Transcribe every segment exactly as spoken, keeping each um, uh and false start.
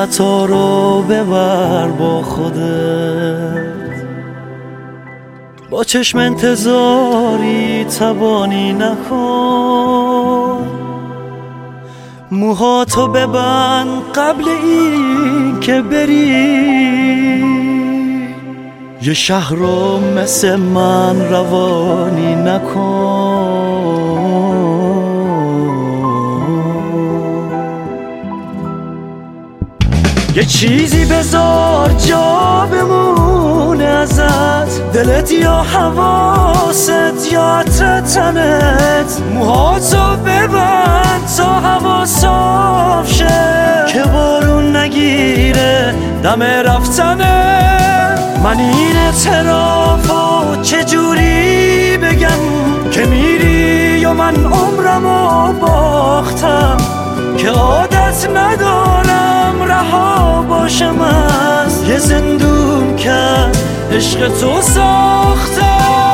خطا رو ببر با خودت، با چشم انتظاری تبانی نکن. موهاتو ببند قبل این که بری، یه شهر رو مثل من روانی نکن. یه چیزی بذار جا بمونه ازت، دلت یا حواست یا عطر تنت. موهاتو ببند تا هوا صاف شه، که بارون نگیره دم رفتنه. من این اعترافو چجوری بگم که میری یا من عمرمو باختم، که عادت ندارم رها باشم از یه زندون که عشق تو ساختم.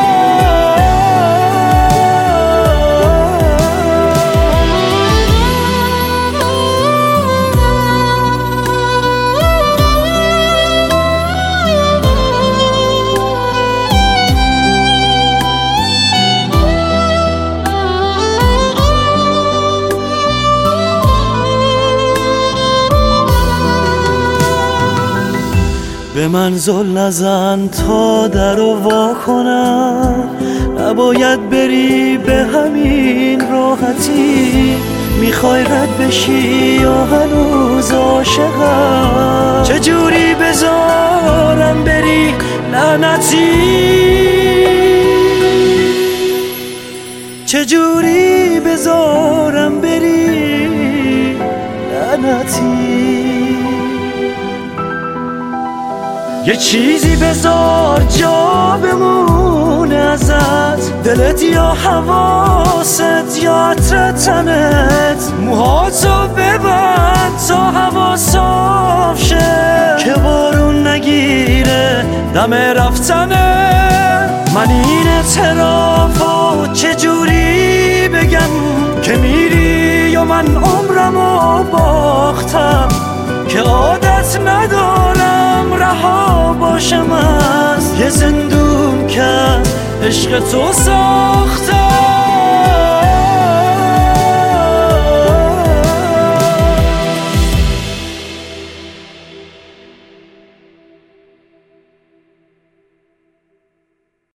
به من زل نزن تا در رو وا کنم، نباید بری به همین راحتی. میخوای رد بشی یا هنوز عاشقم؟ چجوری بذارم بری لعنتی؟ چجوری بذارم بری لعنتی؟ یه چیزی بذار جا بمونه ازت، دلت یا حواست یا عطر تنت. موهاتو ببند تا هوا صاف شه، که بارون نگیره دم رفتنه. من این اعترافو چجوری بگم که میری یا من عمرمو باختم، که عادت ندارم رها باشم از یه زندون که عشق تو ساختم.